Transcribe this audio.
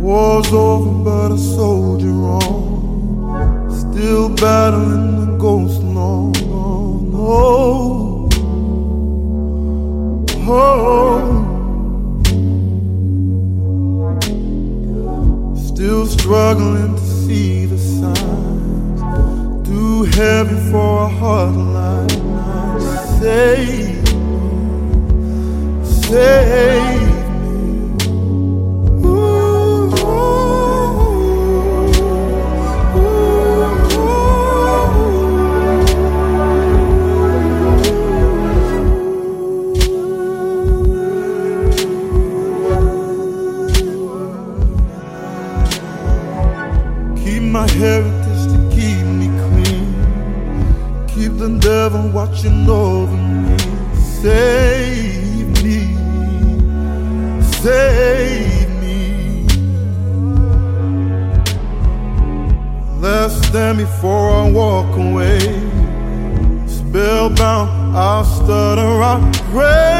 War's over, but a soldier on, still battling the ghost long. Oh, oh, still struggling to see the signs, too heavy for a heart like mine. Save me. My heritage to keep me clean, keep the devil watching over me. Save me, save me. Last stand before I walk away, spellbound, I'll stutter, I'll pray.